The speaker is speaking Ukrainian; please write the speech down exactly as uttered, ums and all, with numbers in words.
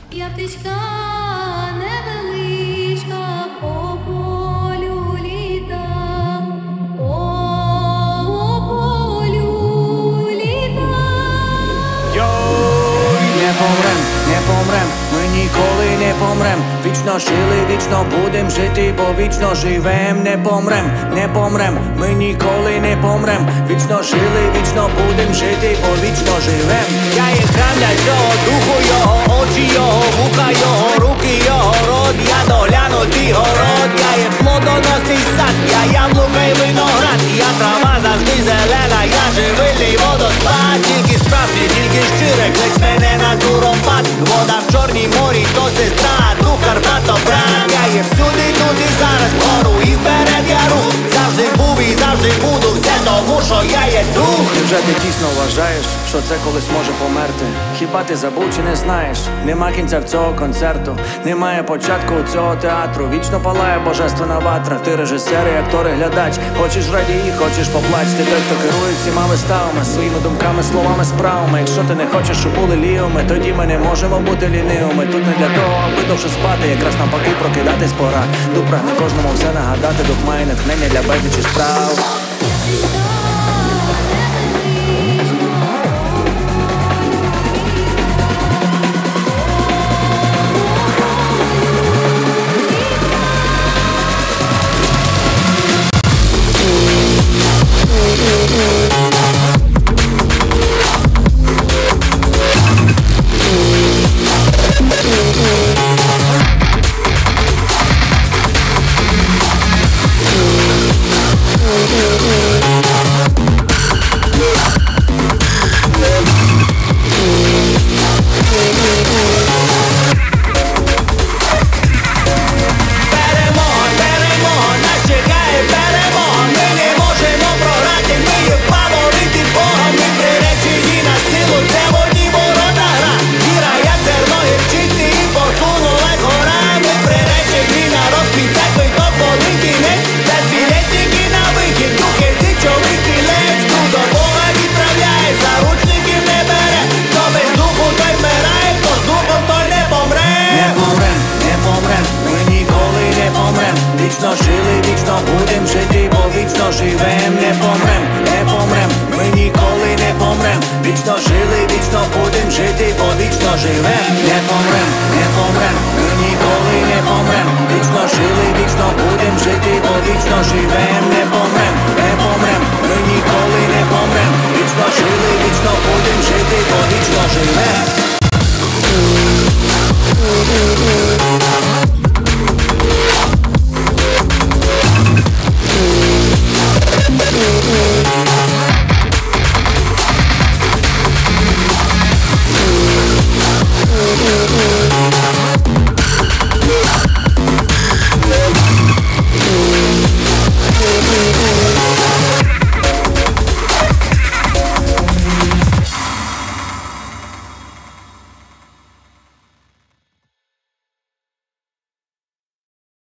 Я птичка невеличка, по полю літам, по полю літам. Йой, не помрем, не помрем, ми ніколи не помрем. Вічно жили, вічно будем жити, бо вічно живем. Не помрем, не помрем, ми ніколи не помрем. Вічно жили, вічно будем жити, бо вічно живем. Я є храм для цього духу його, очі його, вуха його, руки його, рот. Я доглянутий город, я є плодоносний сад, я яблука й виноград. Я трава завжди зелена, я живильний водоспад. Тільки справді, тільки щире, клич мене на туропад. Вода в Чорній морі, то сестра, дух Карпато-брат. Я є всюди, тут і зараз, вгору і вперед я рух. Завжди був і завжди буду, все тому, що я є дух. Невже ти дійсно вважаєш, що це колись може померти? Хіба ти забув чи не знаєш? Нема кінця в цього концерту, немає початку у цього театру. Вічно палає божественна ватра. Ти режисер і актор і глядач. Хочеш радій, хочеш поплач. Ти той, хто керує всіма виставами, своїми думками, словами, справами. Якщо ти не хочеш, щоб були лівими, тоді ми не можемо бути лінивими. Тут не для того, аби довше спати, якраз навпаки прокидатись пора. Дух прагне кожному все нагадати, дух має натхнення для безлічі справ. Вічно жили, вічно будем жити, бо вічно живем. Не помрем, не помрем, ми ніколи не помрем. Вічно жили, вічно будем жити, бо вічно живем. Не помрем, не помрем, ми ніколи не помрем. Вічно жили, вічно будем жити, бо вічно живем. Не помрем, не помрем, ми ніколи не помрем. Вічно жили, вічно будем жити, бо вічно живем.